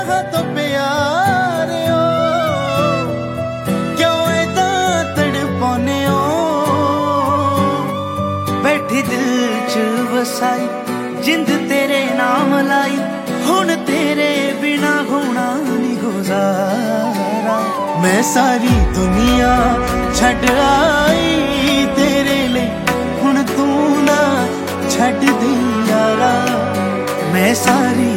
तो प्यारे हो क्यों ऐदा तड़पाने हो बैठी दिल च वसाई जिंद तेरे नाम लाई हुण तेरे बिना होना नहीं गुजारा मैं सारी दुनिया छड़ आई तेरे लिए हुण तू ना छड़ दी यारा मैं सारी